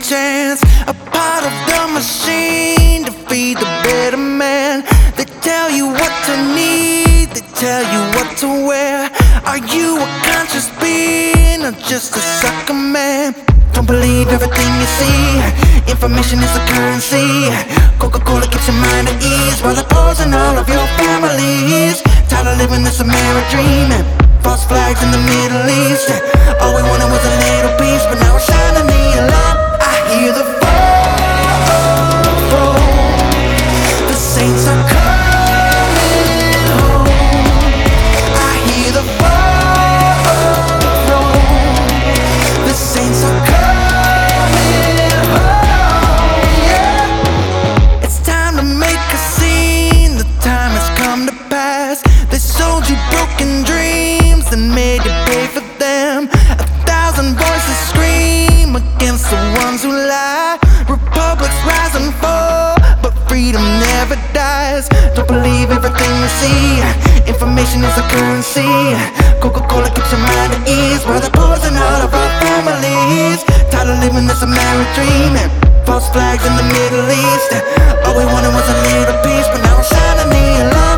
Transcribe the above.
chance, a part of the machine to feed the better man. They tell you what to need, they tell you what to wear. Are you a conscious being or just a sucker man? Don't believe everything you see, information is the currency. Coca-Cola keeps your mind at ease while they're poison all of your families. Tired of living this American dream, false flags in the Middle East. All we wanted was a little peace, but now we're shining the light. I hear the fall, the saints are coming home. I hear the fall, the saints are coming home. Yeah, it's time to make a scene. The time has come to pass. They sold you broken dreams and made you pay for them. 1,000 voices scream against the ones who lie. Republics rise and fall, but freedom never dies. Don't believe everything you see, information is a currency. Coca-Cola keeps your mind at ease while they're poison all of our families. Tired of living this American dream, false flags in the Middle East. All we wanted was a little peace, but now we're shining the light.